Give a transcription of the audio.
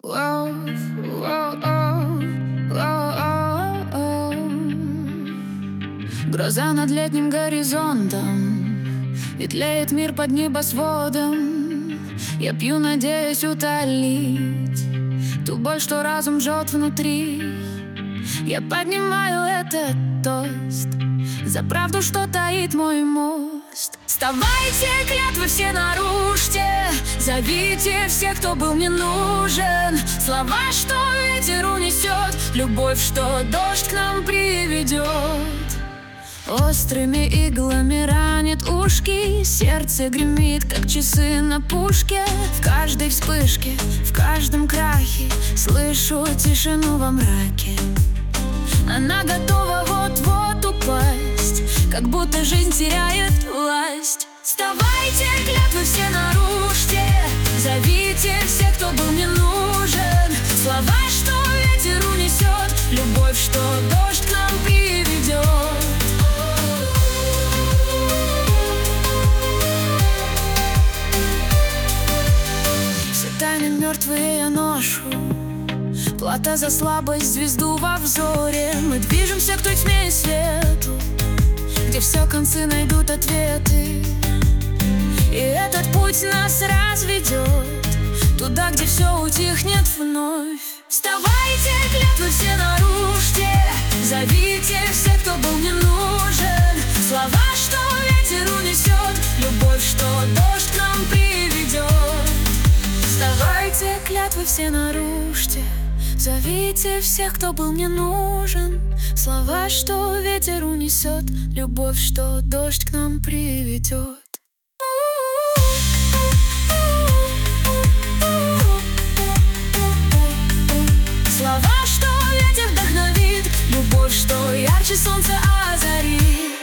Love, love, love, Гроза над летним горизонтом, и тлеет мир под небосводом. Я пью, надеясь утолить ту боль, что разум жжет внутри. Я поднимаю этот тост за правду, что таит мой мост. Вставайте, клятвы все нарушьте, зовите всех, кто был мне нужен. Слова, что ветер унесет, любовь, что дождь к нам приведет. Острыми иглами ранит ушки, сердце гремит, как часы на пушке. В каждой вспышке, в каждом крахе слышу тишину во мраке. Она готова вот-вот упасть, как будто жизнь теряет власть. Вставайте, клятвы все нарушьте, зовите всех, кто был мне нужен. Слова, что ветер унесет, любовь, что дождь к нам приведет. Все тайны мертвые я ношу, плата за слабость, звезду во взоре. Мы движемся к той тьме и свету, где все концы найдут ответы. И этот путь нас разведет туда, где все утихнет вновь. Вставайте, клятвы все нарушьте, зовите всех, кто был мне нужен. Слова, что ветер унесет, любовь, что дождь к нам приведет. Вставайте, клятвы все нарушьте, зовите всех, кто был мне нужен. Слова, что ветер унесет, любовь, что дождь к нам приведет. Слова, что ветер вдохновит, любовь, что ярче солнца озарит.